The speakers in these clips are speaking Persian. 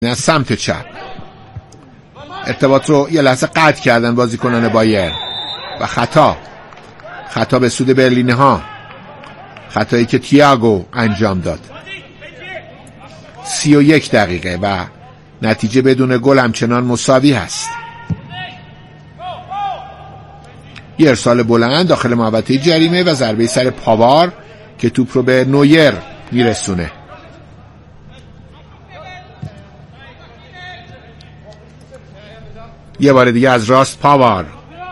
از سمت چپ ارتباط رو یه لحظه قطع کردن بازیکنان بایر و خطا به سود برلینی ها، خطایی که تییاگو انجام داد. 31 دقیقه و نتیجه بدون گل همچنان مساوی هست. یه ارسال بلند داخل محوطه جریمه و ضربه سر پاوار که توپ رو به نویر میرسونه. یه بار دیگه از راست پاوار،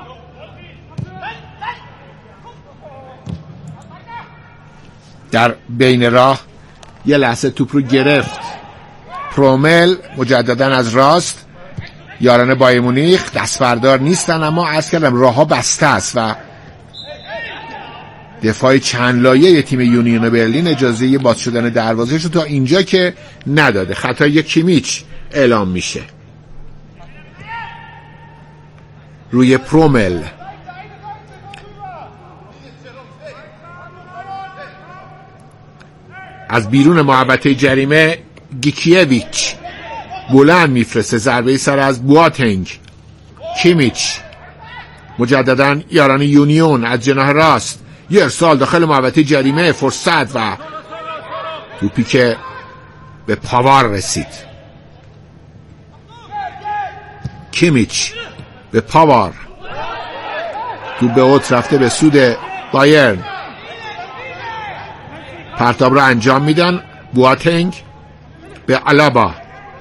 در بین راه یه لحظه توپ رو گرفت پرومل، مجددا از راست. یاران بایر مونیخ دست بردار نیستن، اما عرض کردم راه ها بسته است و دفاع چند لایه تیم یونیون برلین اجازه باز شدن دروازه‌اش رو تا اینجا که نداده. خطای کیمیچ اعلام میشه روی پرومل. از بیرون محوطه جریمه گیکیویچ بلند میفرسته، ضربه سر از بواتنگ. کیمیچ، مجددا یاران یونیون از جناح راست، یه ارسال داخل محوطه جریمه، فرصت و توپی که به پاوار رسید. کیمیچ به پاوار، توپ به اوت رفته به سود بایرن. پرتاب رو انجام میدن بواتنگ به آلابا.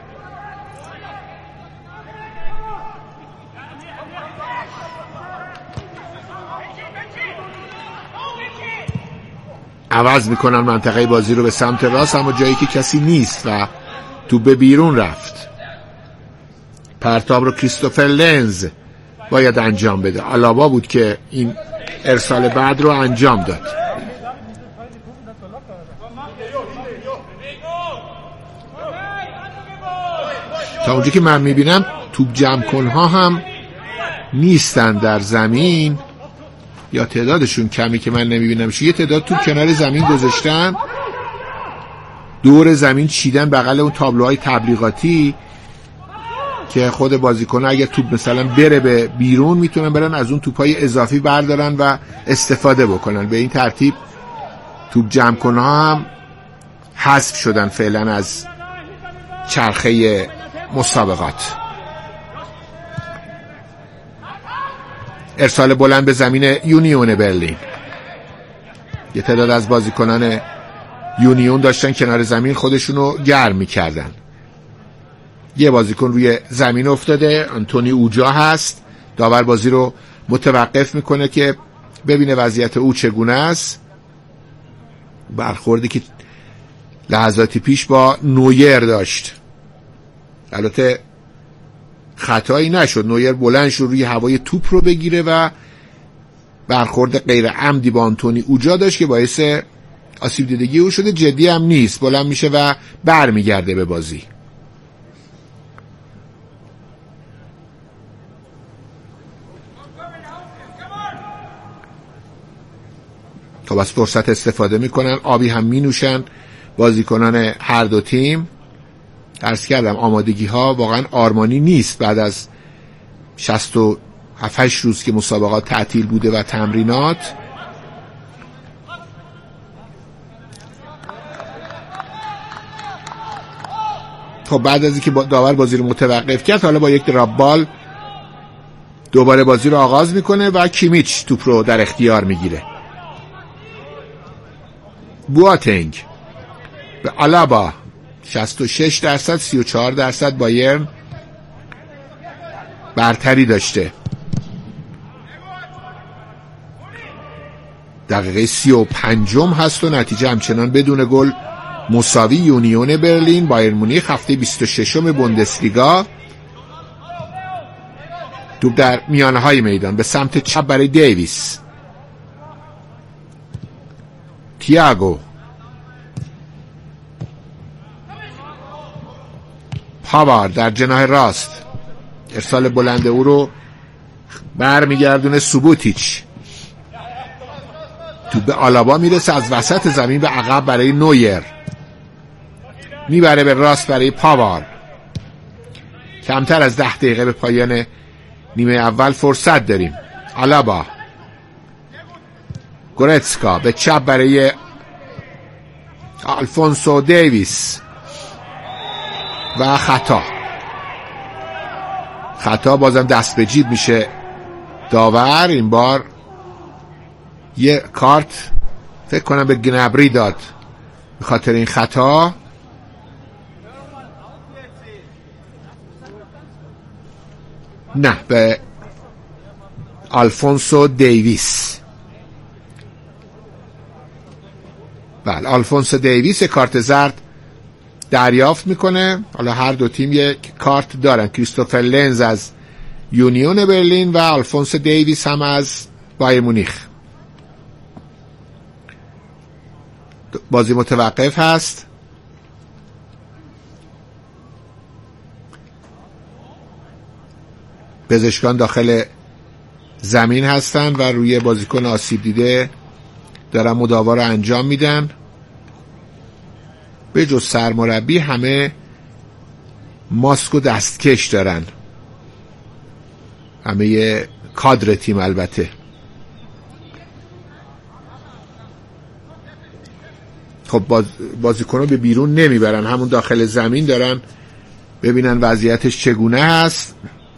عوض میکنن منطقه بازی رو به سمت راست، اما جایی که کسی نیست و توپ به بیرون رفت. پرتاب رو کریستوفر لنز باید انجام بده. آلابا بود که این ارسال بعد رو انجام داد. تا اونجا که من میبینم توپ جمع کنها هم نیستن در زمین، یا تعدادشون کمی که من نمیبینم. یه تعداد توپ کنار زمین گذاشتن، دور زمین چیدن بغل اون تابلوهای تبلیغاتی که خود بازیکن‌ها اگه توپ مثلا بره به بیرون میتونن برن از اون توپای اضافی بردارن و استفاده بکنن. به این ترتیب توپ جمع کنها هم حذف شدن فعلا از چرخه مسابقات. ارسال بلند به زمین یونیون برلین. یه تعداد از بازیکنان یونیون داشتن کنار زمین خودشونو گرم میکردن. یه بازیکن روی زمین افتاده، آنتونی اوجا هست. داور بازی رو متوقف میکنه که ببینه وضعیت او چگونه است. برخوردی که لحظاتی پیش با نویر داشت، البته خطایی نشد. نویر بلند شد روی هوای توپ رو بگیره و برخورد غیر عمدی با آنتونی اوجا داشت که باعث آسیب دیدگی او شده. جدی هم نیست، بلند میشه و برمیگرده به بازی. تا بس فرصت استفاده میکنن، آبی هم مینوشن بازیکنان هر دو تیم. عرض کردم آمادگی ها واقعا آرمانی نیست بعد از 67 روز که مسابقات تعطیل بوده و تمرینات. خب بعد از اینکه داور بازی رو متوقف کرد، حالا با یک دراب بال دوباره بازی رو آغاز میکنه و کیمیچ توپ رو در اختیار میگیره. بواتنگ به آلابا، 66%، 34% بایرن برتری داشته. دقیقه 35 هست و نتیجه همچنان بدون گل مساوی. یونیون برلین بایر مونیخ، هفته 26 بوندسلیگا. توپ در میانه های میدان به سمت چپ برای دیویس. تییاگو، پاوار در جناح راست، ارسال بلند او رو برمیگردونه سوبوتیچ. توپ به آلابا میرسه، از وسط زمین به عقب برای نویر، میبره به راست برای پاوار. کمتر از 10 دقیقه به پایان نیمه اول فرصت داریم. آلابا، گورتسکا به چپ برای آلفونسو دیویس و خطا بازم دست به جیب میشه داور. این بار یه کارت فکر کنم به گنبری داد به خاطر این خطا. نه، به آلفونسو دیویس. بله، آلفونسو دیویس کارت زرد دریافت میکنه. حالا هر دو تیم یک کارت دارن، کریستوفر لنز از یونیون برلین و آلفونسو دیویس هم از بایر مونیخ. بازی متوقف هست. پزشکان داخل زمین هستن و روی بازیکن آسیب دیده دارن مداوا رو انجام میدن. به جز سرمربی همه ماسک و دستکش دارن، همه کادر تیم. البته خب بازیکن رو به بیرون نمیبرن، همون داخل زمین دارن ببینن وضعیتش چگونه هست.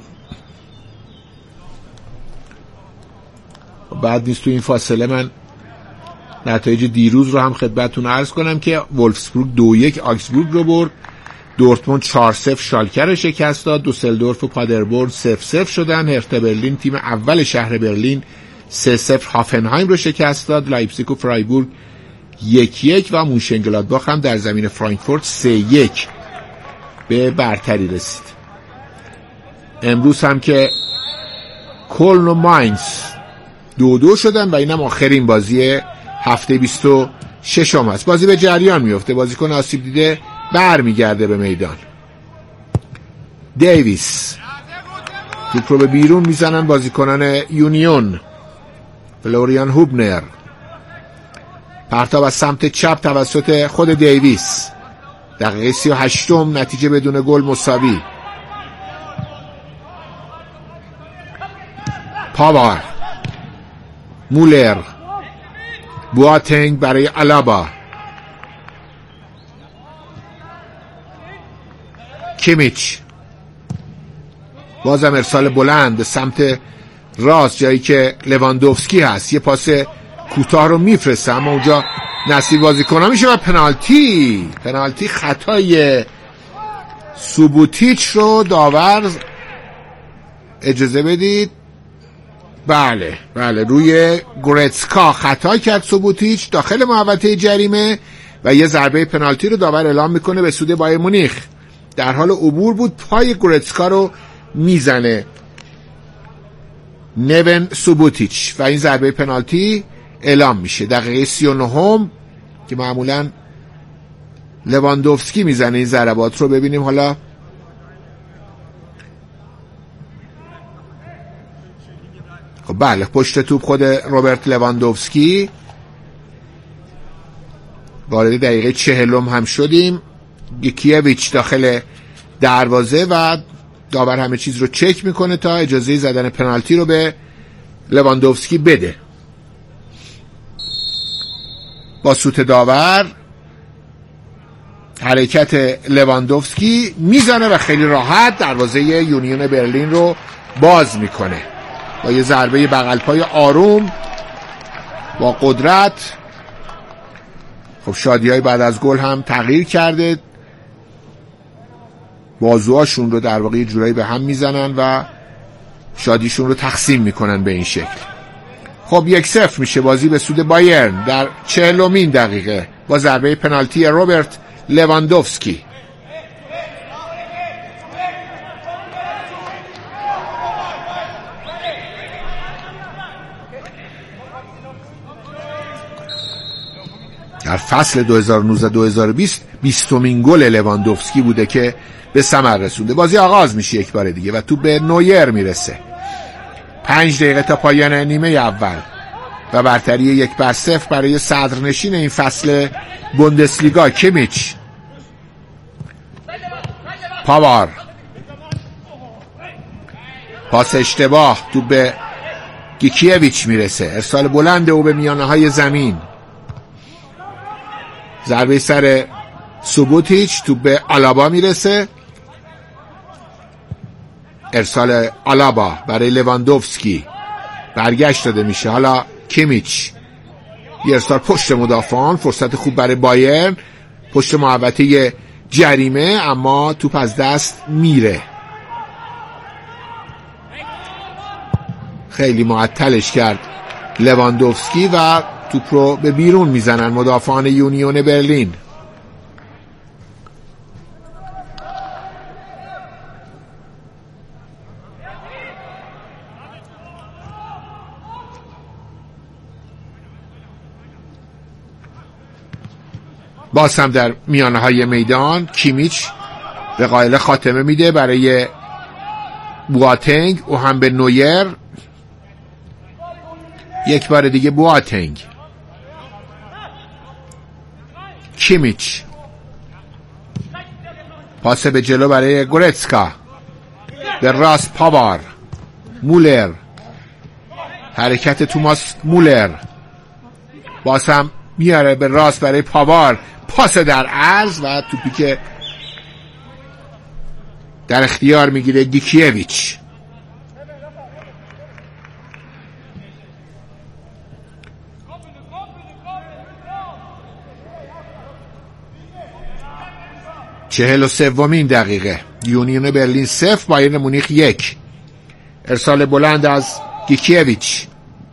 بعد نیست تو این فاصله من نتایج دیروز رو هم خدمتتون عرض کنم که وولفسبورگ 2-1 آکسبورگ رو برد، دورتموند 4-0 شالکه رو شکست داد، دوسلدورف و پادربورن 0-0 شدن، هرتا برلین تیم اول شهر برلین 3-0 هافنهایم رو شکست داد، لایپزیگ و فرایبورگ 1-1 و مونشنگلادباخ هم در زمین فرانکفورت 3-1 به برتری رسید. امروز هم که کلن و ماینز 2-2 شدن و اینم آخرین بازی هفته 26 هست. بازی به جریان میفته، بازیکن آسیب دیده برمیگرده به میدان. دیویس توپ رو به بیرون میزنن بازیکنان یونیون. فلوریان هوبنر پرتاب از سمت چپ توسط خود دیویس. دقیقه 38 نتیجه بدون گل مساوی. پاور، مولر، بواتنگ برای آلابا، کیمیچ، بازم ارسال بلند به سمت راست جایی که لواندوفسکی هست، یه پاس کوتاه رو میفرسته اما اونجا نصیب بازیکن میشه و پنالتی خطای سوبوتیچ رو داور اجازه بدید. بله روی گورتسکا خطا کرد سوبوتیچ داخل محوطه جریمه و یه ضربه پنالتی رو داور اعلام میکنه به سود بایر مونیخ. در حال عبور بود، پای گورتسکا رو میزنه نون سوبوتیچ و این ضربه پنالتی اعلام میشه. دقیقه 39 که معمولا لواندوفسکی میزنه این ضربات رو. ببینیم حالا بله، پشت توپ خود روبرت لواندوفسکی. وارد دقیقه 40 هم شدیم. گیکیویچ داخل دروازه و داور همه چیز رو چک میکنه تا اجازه زدن پنالتی رو به لواندوفسکی بده. با سوت داور حرکت لواندوفسکی میزنه و خیلی راحت دروازه یونیون برلین رو باز میکنه با یه ضربه بغل پای آروم با قدرت. خب شادی‌های بعد از گل هم تغییر کرده، بازوهاشون رو در واقع یه جورایی به هم میزنن و شادیشون رو تقسیم میکنن به این شکل. خب 1-0 میشه بازی به سود بایرن در 40مین دقیقه با ضربه پنالتی روبرت لواندوفسکی. در فصل 2019-2020 20مین گل لواندوفسکی بوده که به ثمر رسونده. بازی آغاز میشه یک بار دیگه و تو به نویر میرسه. 5 دقیقه تا پایان نیمه اول و برتری 1-0 برای صدرنشین این فصل بوندسلیگا کیمیچ. پاور، پاس اشتباه، توپ به گیکیویچ میرسه. ارسال بلند او به میانه های زمین. ضربه سر سوبوتیچ، توپ به آلابا میرسه. ارسال آلابا برای لواندوفسکی، برگشت داده میشه. حالا کیمیچ، یه ارسال پشت مدافعان. فرصت خوب برای بایرن پشت محوطه جریمه، اما توپ از دست میره. خیلی معطلش کرد لواندوفسکی و توپ رو به بیرون میزنن مدافعان یونیون برلین. باز هم در میانه های میدان کیمیچ به قائل خاتمه میده برای بواتنگ، او هم به نویر. یک بار دیگه بواتنگ، کیمیچ، پاس به جلو برای گورتسکا، به راست پاوار، مولر، حرکت توماس مولر، باز هم میاره به راست برای پاوار، پاس در عرض و توپی که در اختیار میگیره گیکیویچ. چهل و سومین دقیقه، یونیون برلین 0 بایرن مونیخ 1. ارسال بلند از گیکیویچ،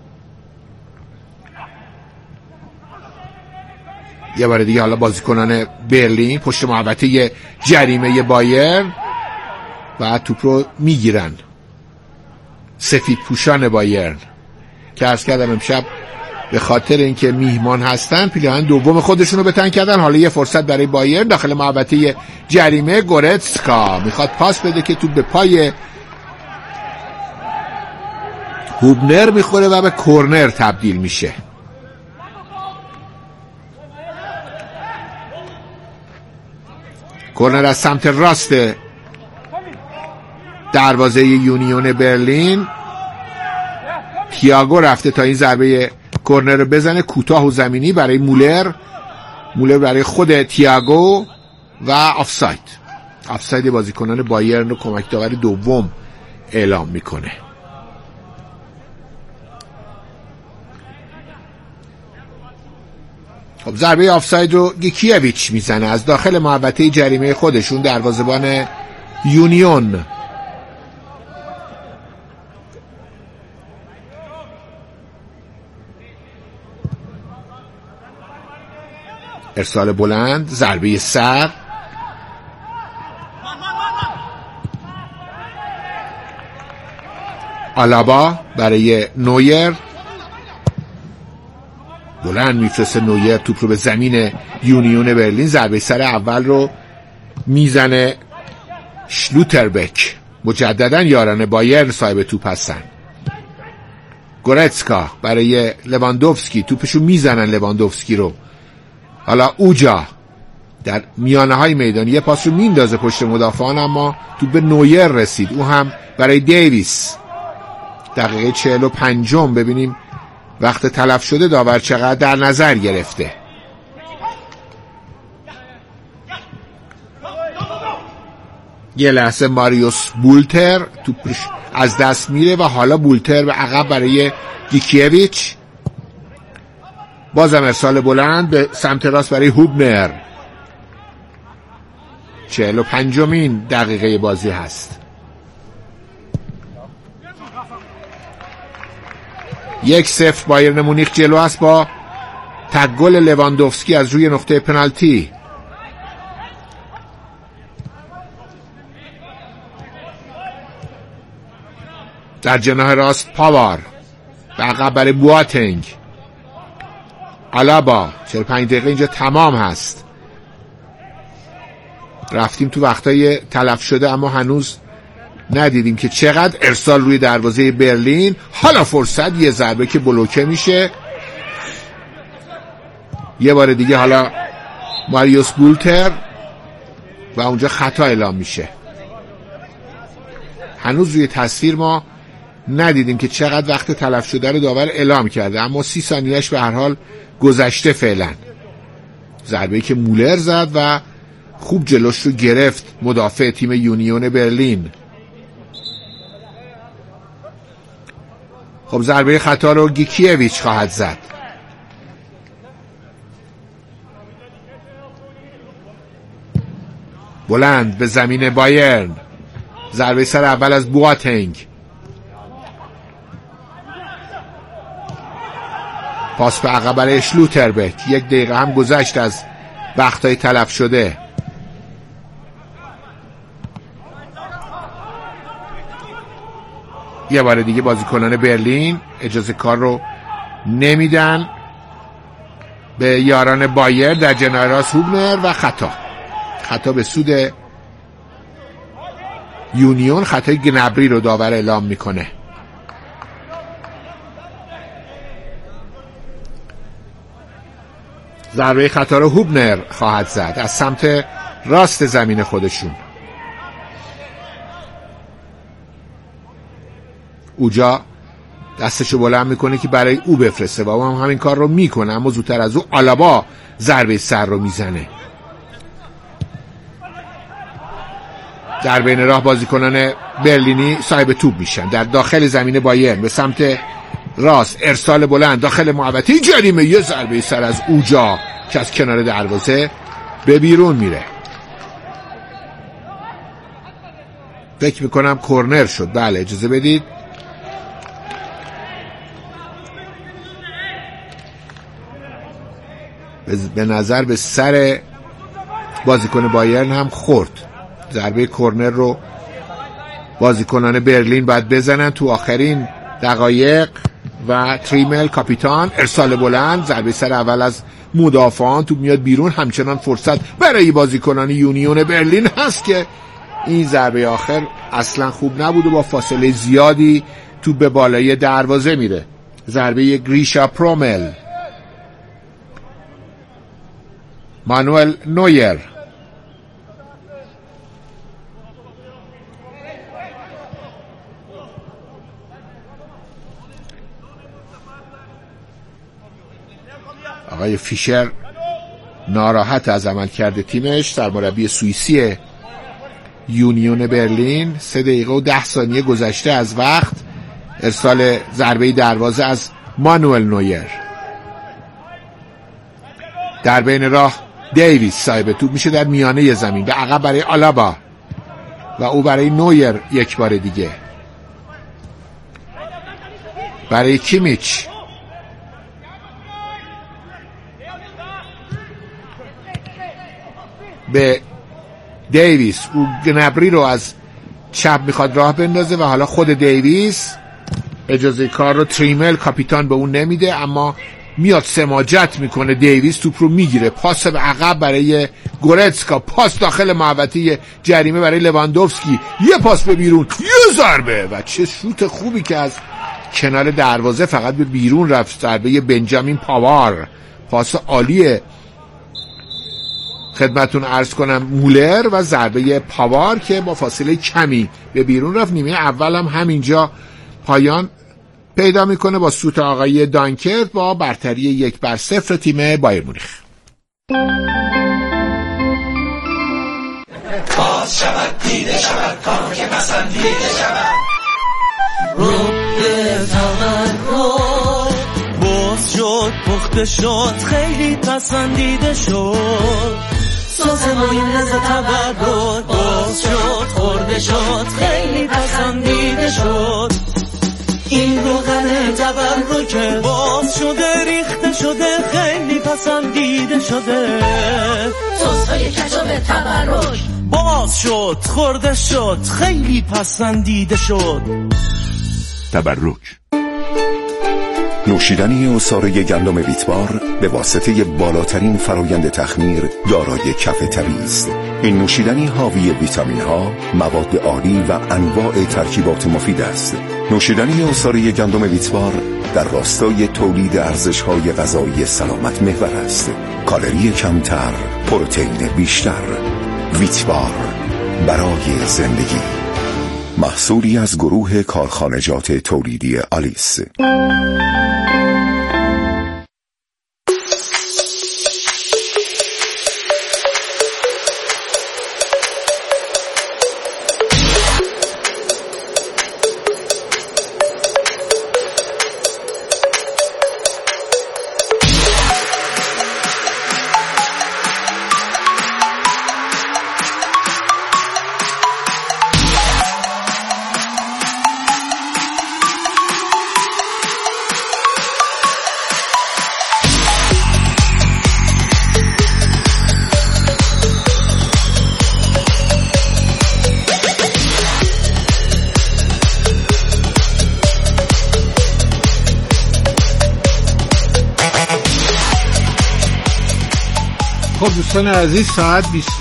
یه بار دیگه حالا بازیکنان برلین پشت محوطه جریمه بایرن و توپ رو میگیرن. سفید پوشان بایرن که عرض کردم امشب به خاطر اینکه میهمان هستن پیراهن دوم خودشون رو به تن کردن. حالا یه فرصت برای بایرن داخل محوطه جریمه. گورتسکا میخواد پاس بده که توپ به پای هوبنر میخوره و به کورنر تبدیل میشه. کورنر از سمت راست دروازه یونیون برلین. تییاگو رفته تا این ضربه کورنر رو بزنه، کوتاه و زمینی برای مولر. مولر برای خود تییاگو و آفساید بازیکنان بایرن رو کمک داور دوم اعلام میکنه. خب ضربه آفساید رو گیکیویچ میزنه از داخل محوطه جریمه خودشون، دروازه‌بان یونیون. ارسال بلند، ضربه سر، آلابا برای نویر، بلند میفرسته نویر توپ رو به زمین یونیون برلین. ضربه سر اول رو میزنه شلوتربک، مجددا یاران بایرن صاحب توپ هستن. گورتسکا برای لواندوفسکی، توپشو میزنن لواندوفسکی رو. حالا اوجا در میانه های میدان یه پاس رو میندازه پشت مدافعان، اما توپ به نویر رسید. او هم برای دیویس. دقیقه 45 ببینیم وقت تلف شده داور چقدر در نظر گرفته. یه لحظه ماریوس بولتر توپش از دست میره و حالا بولتر به عقب برای گیکیویچ. بازم ارسال بلند به سمت راست برای هوبنر. 45مین دقیقه بازی هست. 1-0 بایرن مونیخ جلو است با تک گل لواندوفسکی از روی نقطه پنالتی. در جناح راست پاوار به عقب برای بواتنگ. آلابا. 45 دقیقه اینجا تمام هست. رفتیم تو وقتای تلف شده اما هنوز ندیدیم که چقدر ارسال روی دروازه برلین. حالا فرصت، یه ضربه که بلوکه میشه. یه بار دیگه حالا ماریوس بولتر و اونجا خطا اعلام میشه. هنوز روی تصویر ما ندیدیم که چقدر وقت تلف شده رو داور اعلام کرده، اما 30 ثانیه‌اش به هر حال گذشته فعلا. ضربه‌ای که مولر زد و خوب جلوش رو گرفت مدافع تیم یونیون برلین. خب ضربه خطا رو گیکیویچ خواهد زد. بلند به زمین بایرن. ضربه سر اول از بواتنگ. پاس به عقب برای شلوتربک. 1 دقیقه هم گذشت از وقتای تلف شده. یه بار دیگه بازیکنان برلین اجازه کار رو نمیدن به یاران بایر در جناح راست هوبنر و خطا به سود یونیون. خطای گنبری رو داور اعلام میکنه. ضربه خطا رو هوبنر خواهد زد از سمت راست زمین خودشون. اوجا دستشو بلند میکنه که برای او بفرسته و هم همین کار رو میکنه، اما زودتر از او آلابا ضربه سر رو میزنه. در بین راه بازیکنان برلینی صاحب توپ میشن در داخل زمین بایرن. به سمت راست ارسال بلند داخل محوطه جریمه. یه ضربه سر از اوجا که از کنار دروازه به بیرون میره. فکر میکنم کورنر شد. بله اجازه بدید. به نظر به سر بازیکن بایرن هم خورد. ضربه کورنر رو بازیکنان برلین باید بزنن تو آخرین دقایق. و تریمل کاپیتان ارسال بلند. ضربه سر اول از مدافعان. توپ میاد بیرون. همچنان فرصت برای بازیکنان یونیون برلین هست که این ضربه آخر اصلا خوب نبود و با فاصله زیادی توپ به بالای دروازه میره. ضربه گریشا پرومل. مانوئل نویر. آقای فیشر ناراحت از عملکرد تیمش، سرمربی سوئیسی یونیون برلین. 3 دقیقه و 10 ثانیه گذشته از وقت. ارسال ضربه دروازه از مانوئل نویر. در بین راه دیویس صاحب توپ میشه در میانه زمین. به عقب برای آلابا و او برای نویر. یک بار دیگه برای کیمیچ. به دیویس. او گنبری رو از چپ میخواد راه بندازه و حالا خود دیویس اجازه کار رو تریمل کاپیتان به اون نمیده، اما میاد سماجت میکنه. دیویس توپ رو میگیره. پاس به عقب برای گورتسکا. پاس داخل محوطه جریمه برای لواندوفسکی. یه پاس به بیرون. یه ضربه و چه شوت خوبی که از کنار دروازه فقط به بیرون رفت. ضربه بنجامین پاوار. پاس عالیه خدمتون عرض کنم مولر و ضربه پاوار که با فاصله کمی به بیرون رفت. نیمه اول هم همینجا پایان پیدا میکنه با سوت آقای دانکرت با برتری 1-0 تیم بایر مونیخ. باز شود دیده شود کار که پسندیده شود. باز شد پخته شد خیلی پسندیده شد. سازمون لذت تبرد باز شد خورده شد خیلی پسندیده شد. این روغن تبرکه باز شده ریخته شده خیلی پسندیده شده. سس‌های کچاپ تبرک باز شد خورده شد خیلی پسندیده شد. تبرک نوشیدنی عصاره گندم ویتبار به واسطه بالاترین فرایند تخمیر دارای کف طبیعی است. این نوشیدنی حاوی ویتامین ها، مواد عالی و انواع ترکیبات مفید است. نوشیدنی عصاره گندم ویتبار در راستای تولید ارزش‌های غذایی سلامت محور است. کالری کمتر، پروتئین بیشتر. ویتبار برای زندگی. محصولی از گروه کارخانجات تولیدی آلیس. خب دوستان عزیز، ساعت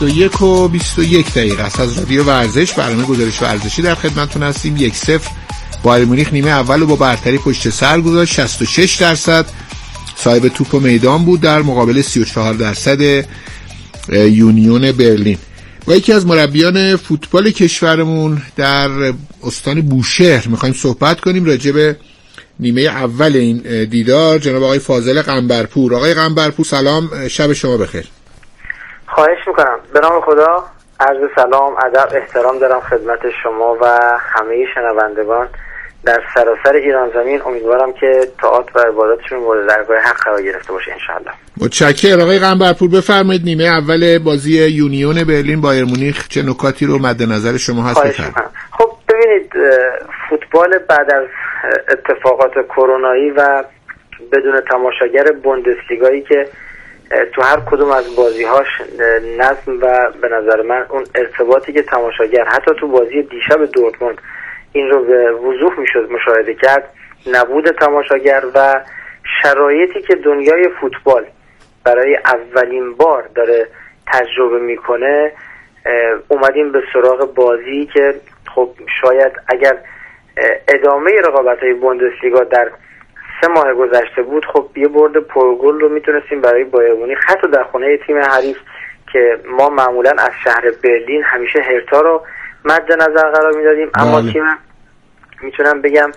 21:21 است از رادیو ورزش، برنامه گزارش ورزشی در خدمتتون هستیم. 1-0 بایر مونیخ نیمه اول رو با برتری پشت سر گذاشت. 66% صاحب توپ و میدان بود در مقابل 34% یونیون برلین. با یکی از مربیان فوتبال کشورمون در استان بوشهر میخوایم صحبت کنیم راجع به نیمه اول این دیدار. جناب آقای فاضل قنبرپور. آقای قنبرپور سلام، شب شما بخیر. خواهش میکنم. به نام خدا، عرض سلام، ادب، احترام دارم خدمت شما و همه شنوندگان در سراسر ایران زمین. امیدوارم که طاعات و عباداتشون مورد درگاه حق قرار گرفته باشه انشاءالله. متشکرم. آقای قنبرپور بفرمایید نیمه اول بازی یونیون برلین بایر مونیخ چه نکاتی رو مد نظر شما هست؟ خب ببینید، فوتبال بعد از اتفاقات کرونایی و بدون تماشاگر بوندسلیگایی که تو هر کدوم از بازی‌هاش نظم و به نظر من اون ارتباطی که تماشاگر حتی تو بازی دیشب دورتموند این رو به وضوح میشد مشاهده کرد، نبود تماشاگر و شرایطی که دنیای فوتبال برای اولین بار داره تجربه میکنه، اومدیم به سراغ بازی که خب شاید اگر ادامه رقابت‌های بوندسلیگا در 3 ماه گذشته بود، خب یه برد پرگل رو میتونستیم برای بایر مونیخ حتی در خونه تیم حریف که ما معمولا از شهر برلین همیشه هرتا رو مد نظر قرار میدادیم، اما تیم میتونم بگم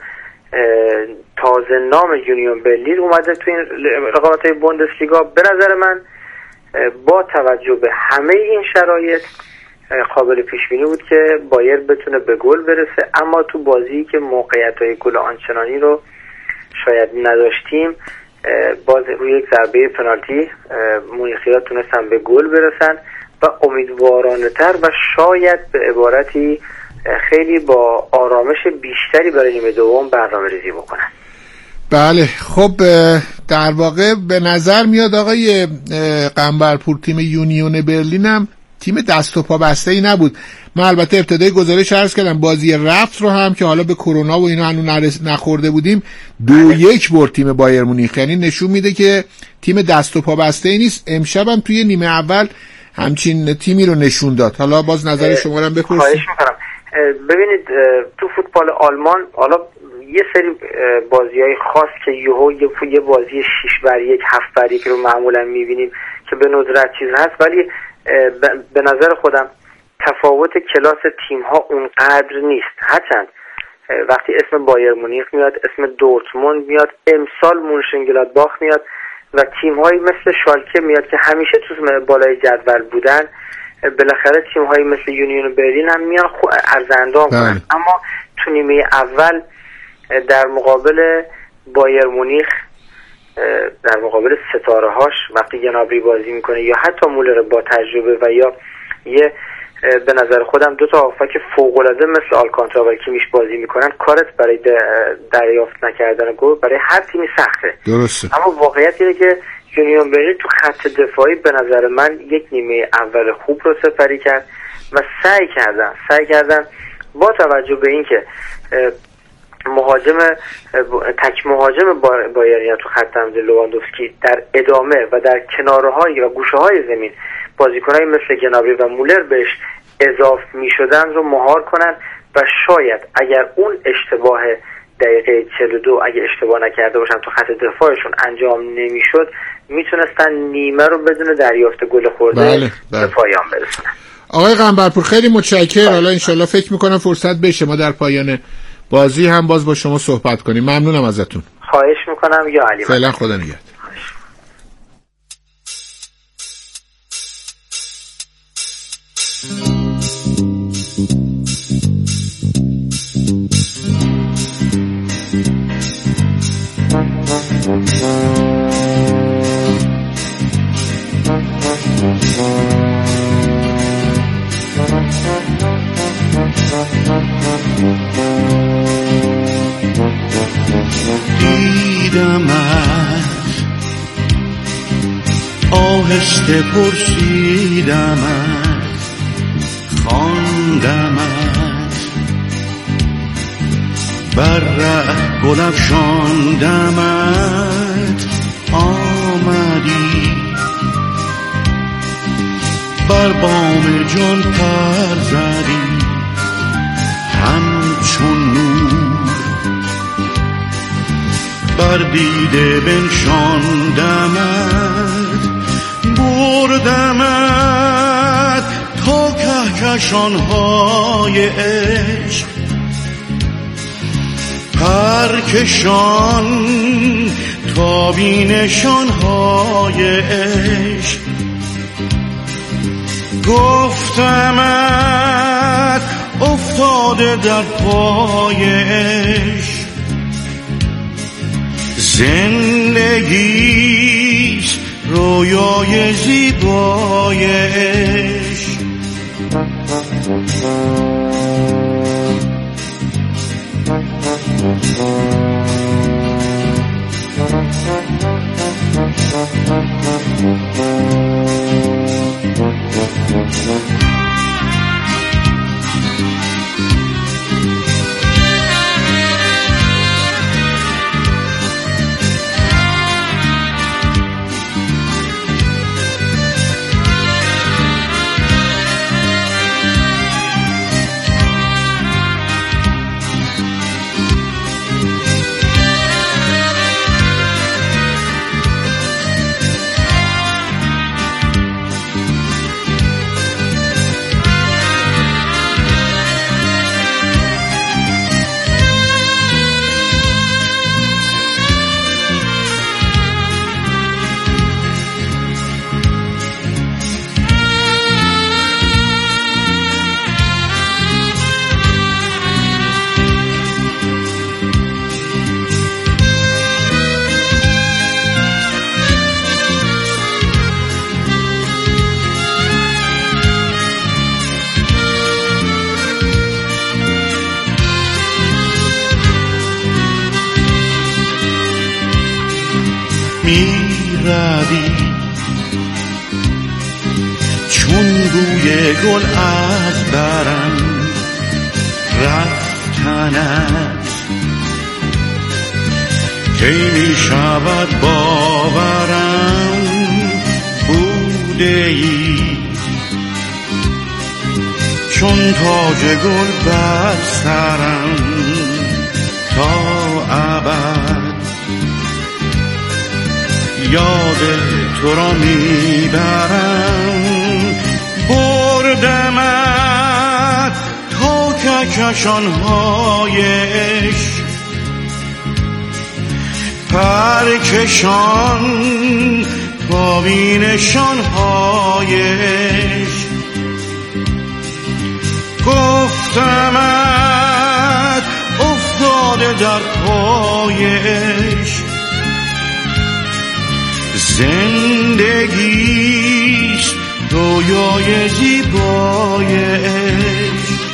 تازه نام یونیون برلین اومده تو این رقابت‌های بوندسلیگا. به نظر من با توجه به همه این شرایط قابل پیش بینی بود که بایر بتونه به گل برسه، اما تو بازی که موقعیت‌های گل آنچنانی رو شاید نداشتیم، باز روی یک ضربه پنالتی مونیخی‌ها تونستن به گل برسن و امیدوارانه تر و شاید به عبارتی خیلی با آرامش بیشتری برای نیمه دوم برنامه‌ریزی بکنن. بله، خب در واقع به نظر میاد آقای قنبرپور تیم یونیون برلین هم تیم دست و پا بسته‌ای نبود. من البته ابتدای گزارش عرض کردم بازی رفت رو هم که حالا به کرونا و اینا هنوز نخورده بودیم 2-1 برد تیم بایر مونیخ، یعنی نشون میده که تیم دست و پا بسته‌ای نیست. امشب هم توی نیمه اول همچین تیمی رو نشون داد. حالا باز نظر شما رو هم بپرسید. خواهش می‌کنم. ببینید تو فوتبال آلمان حالا یه سری بازی‌های خاص که یه بازی 6-1 7-1 رو معمولا می‌بینیم که به ندرت چیز هست، ولی به نظر خودم تفاوت کلاس تیم‌ها اونقدر نیست. هرچند وقتی اسم بایر مونیخ میاد، اسم دورتموند میاد، امسال مونشنگلادباخ میاد و تیم‌هایی مثل شالکه میاد که همیشه تو بالای جدول بودن، بالاخره تیم‌هایی مثل یونیون برلین هم میان ارزندام کنن. اما تو نیمه اول در مقابل بایر مونیخ، در مقابل ستاره‌هاش وقتی گنابری بازی میکنه یا حتی مولر با تجربه و یا یه به نظر خودم 2 تا هافبک فوق‌العاده مثل آلکانتارا و کیمیش بازی میکنن، کارت برای دریافت نکردن گل برای هر تیمی سخته. درسته. اما واقعیت اینه که یونیون برلین تو خط دفاعی به نظر من یک نیمه اول خوب رو سپری کرد و سعی کردن با توجه به اینکه تک مهاجم بایرن تو خط حمله لواندوفسکی در ادامه و در کنارهای و گوشه‌های زمین بازیکنایی مثل گنابری و مولر بهش اضافه می‌شدن رو مهار کنن و شاید اگر اون اشتباه دقیقه 42 اگه اشتباه نکرده باشن تو خط دفاعشون انجام نمی‌شد، میتونستن نیمه رو بدون دریافت گل خورده به پایان برسونن. آقای قنبرپور خیلی متشکرم. حالا انشالله فکر میکنم فرصت بشه ما در پایان بازی هم باز با شما صحبت کنیم. ممنونم ازتون. خواهش میکنم یا علی. فعلا خدا نگهدار. دیدمت آهسته پرسیدمت خواندمت بر ره گل افشاندمت آمدی بر بام جان پر زدی همچون نور بر دیده بنشاندمت بردمت تا کهکشان‌های عشق پرکشان تا بینشان‌های عشق گفتمت افتاده در پای عشق زندگیست رویای زیبای عشق می‌روی چون بوی گل از برم رفتنت کی می‌شود باورم بوده‌ای چون تاج گل بر سرم تا ابد یاد تو را میبرم بردمت تا کهکشان‌های عشق پرکشان تا بینشان‌های عشق گفتمت افتاده در پای عشق زندگیست رویای زیبای عشق